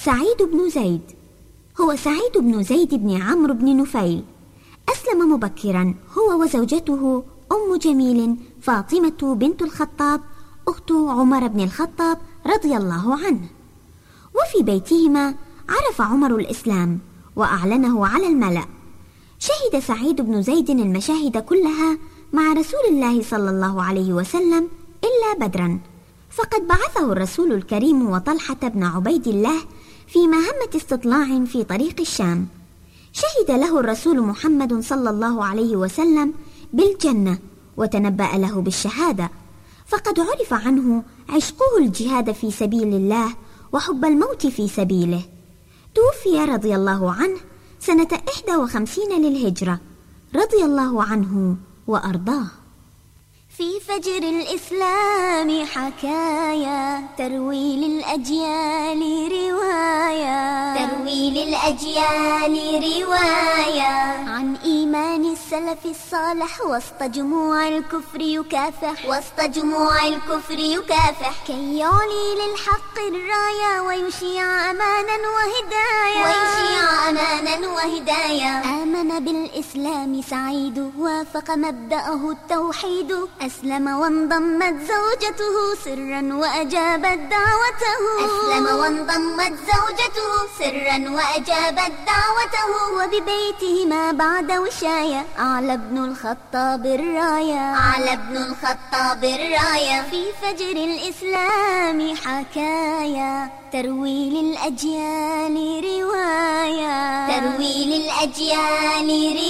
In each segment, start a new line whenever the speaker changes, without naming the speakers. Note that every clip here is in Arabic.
سعيد بن زيد. هو سعيد بن زيد بن عمرو بن نفيل. أسلم مبكرا هو وزوجته أم جميل فاطمة بنت الخطاب أخت عمر بن الخطاب رضي الله عنه. وفي بيتهما عرف عمر الإسلام وأعلنه على الملأ. شهد سعيد بن زيد المشاهد كلها مع رسول الله صلى الله عليه وسلم إلا بدرا، فقد بعثه الرسول الكريم وطلحة بن عبيد الله في مهمة استطلاع في طريق الشام. شهد له الرسول محمد صلى الله عليه وسلم بالجنة وتنبأ له بالشهادة، فقد عرف عنه عشقه الجهاد في سبيل الله وحب الموت في سبيله. توفي رضي الله عنه سنة 51 للهجرة، رضي الله عنه وأرضاه.
في فجر الإسلام حكايا تروي للأجيال رواية، تروي للأجيال رواية عن إيمان السلف الصالح وسط جموع الكفر يكافح، وسط جموع الكفر يكافح كي يعلي للحق الراية ويشيع أمانا وهداية، ويشيع أمانا وهداية. آمن بالإسلام سعيد وافق مبدأه التوحيد، أسلم وانضمت زوجته سرا وأجابت دعوته، أسلم وانضمت زوجته سرا وأجابت دعوته. وببيتهما بعد وشاية أعلى ابن الخطاب الراية، أعلى ابن الخطاب الراية. في فجر الإسلام حكايا تروي للأجيال رواية، تروي للأجيال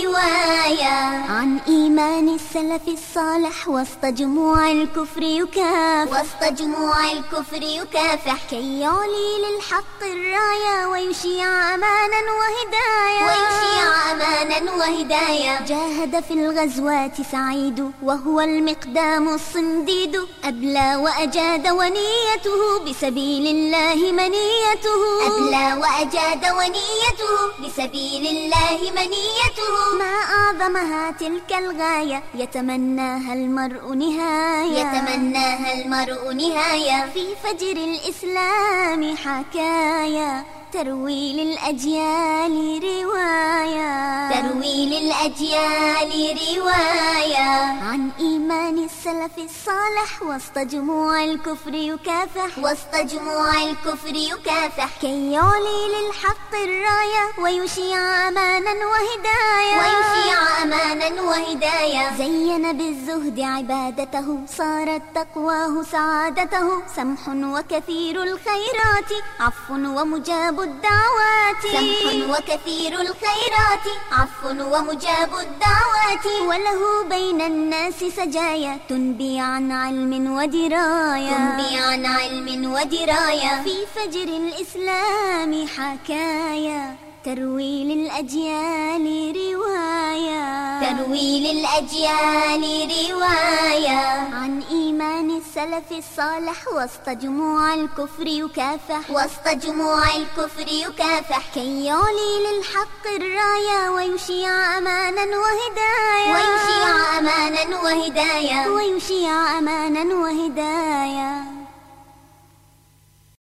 رواية عن إيمان السلف الصالح وسط جموع الكفر يكافح، وسط جموع الكفر يكافح كي يعلي للحق الراية ويشيع أمانا وهداية، ويشيع أمانا وهداية. جاهد في الغزوات سعيد وهو المقدام الصنديد، أبلى وأجاد ونيته بسبيل الله منيته، أبلى وأجاد ونيته بسبيل الله منيته. ما أعظمها تلك الغاية يتمناها المرء نهاية، يتمناها المرء نهاية. في فجر الإسلام حكايا تروي للأجيال رواية، تروي للأجيال رواية عن إيمان السلف الصالح وسط جموع الكفر يكافح، وسط جموع الكفر يكافح كي يعلي للحق الراية ويشيع أمانا وهداية، ويشيع أمانا وهداية. زين بالزهد عبادته صارت تقواه سعادته، سمح وكثير الخيرات عفو ومجاب الدعوات، سمح وكثير الخيرات عفو ومجاب الدعوات. وله بين الناس سجايا تنبي عن علم ودراية، تنبي عن علم ودراية. في فجر الإسلام حكايا تروي للأجيال رواية، تروي للأجيال رواية عن إيمان السلف الصالح وسط جموع الكفر يكافح، وسط جموع الكفر يكافح كي يعلي للحق الراية ويشيع أمانا وهداية، ويشيع أمانا وهداية، ويشيع أمانا وهداية.